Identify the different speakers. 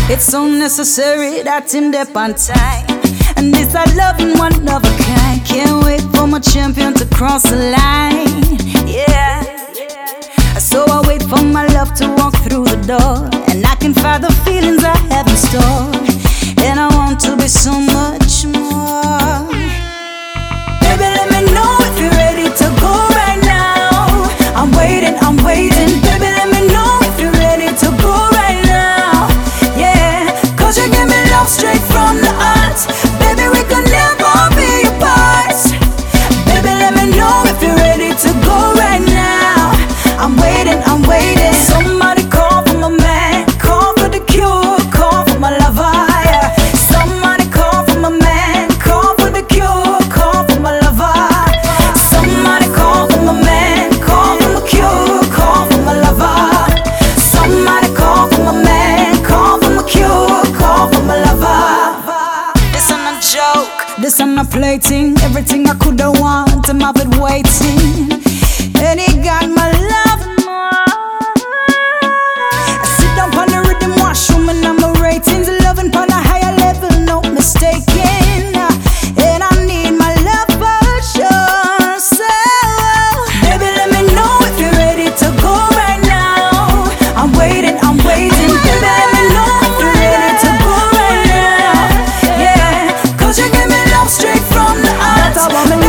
Speaker 1: It's so necessary that him dep on time. And this I love in one of a kind. Can't wait for my champion to cross the line. Yeah. So I wait for my love to walk through the door, and I can find the feelings I have in store. And I want to be so much more. Baby, let me know if you're ready to go right now. I'm waiting, I'm waiting. Baby, let me know if you're ready to go right now. Yeah, cause you give me love straight from the heart. Baby, we could never be apart. Baby, let me know if you're ready to go right now. I'm waiting, I'm waiting. Somebody call for my man, call for the cure, call for my lover. Yeah. Somebody call for my man, call for the cure, call for my lover. Somebody call for my man, call for the cure, call for my lover. Somebody call for my man, call for my cure, call for my lover. This ain't a joke, this ain't a plaything. Everything I coulda want, I'm of it waiting. And he got my love and more. I sit down on the rhythm, washroom, and I'm a ratings. Loving on a higher level, no mistaking. And I need my love for sure. So, baby, let me know if you're ready to go right now. I'm waiting, I'm waiting. Baby, let me know if you're ready to go right now. Yeah, cause you give me love straight from the heart.